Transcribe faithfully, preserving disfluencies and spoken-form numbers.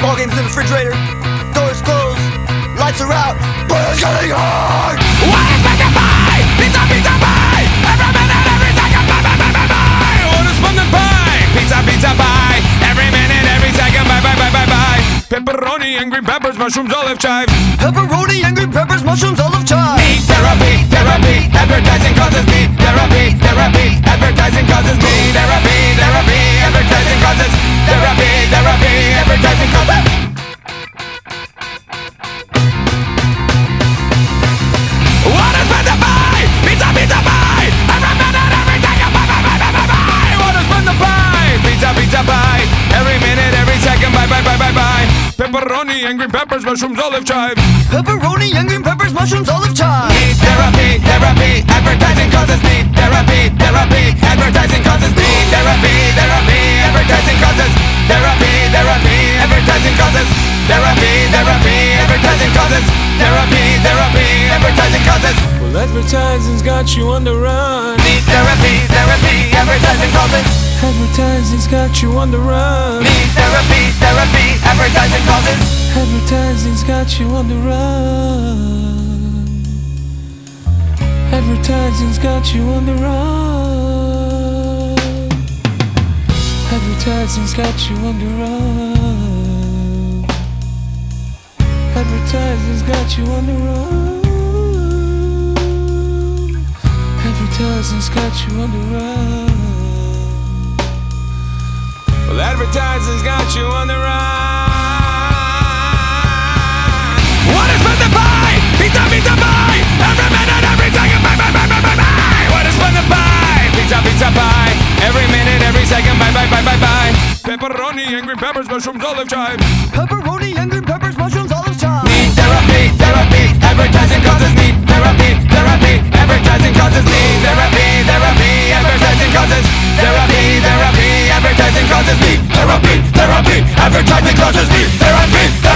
Ball games in the refrigerator, doors closed, lights are out, but it's getting hard. What is meant to buy? Pizza, pizza, pie. Every minute, every second, buy, buy, buy, buy, buy. Orders from the pie. Pizza, pizza, pie. Every minute, every second, buy, buy, buy, buy, buy. Pepperoni and green peppers, mushrooms, olive chives. Pepperoni and green peppers, mushrooms, olive chives. Need therapy, therapy. Advertising causes need therapy, therapy. Advertising causes need therapy, therapy. Advertising causes therapy, therapy. Advertising causes. What is meant to buy? Pizza, pizza, pie. Every minute, every second, buy, buy, buy, buy, buy, buy. What is meant to buy? Pizza, pizza, pie. Every minute, every second, buy, buy, buy, buy, buy. Pepperoni and green peppers, mushrooms, olive chives. Pepperoni and green peppers, mushrooms, olive chives. Need therapy, therapy. Advertising causes need therapy, therapy. Advertising causes need therapy, therapy. Advertising causes therapy, therapy. Advertising causes therapy, therapy. Advertising causes therapy, therapy. Advertising causes. Well, advertising's got you on the run. Need therapy, therapy. Advertising causes. Advertising's got you on the run. Need therapy, therapy. Advertising causes. Advertising's got you on the run. Advertising's got you on the run. Advertising's got you on the run. Advertising's got you on the run. Advertising's got you on the run. Well, advertising's got you on the run. What is meant to buy? Pizza, pizza, pie. Every minute, every second, buy, buy, buy, buy, buy, buy. What is meant to buy? Pizza, pizza, pie. Every minute, every second, buy, buy, buy, buy, buy. Pepperoni and green peppers, mushrooms, olive chives. Pepperoni and green peppers, mushrooms, olive chives. Need therapy, therapy. Advertising causes need therapy, therapy. Advertising causes need therapy, therapy. Advertising causes therapy, therapy. Advertising causes need therapy, therapy. Advertising causes need therapy.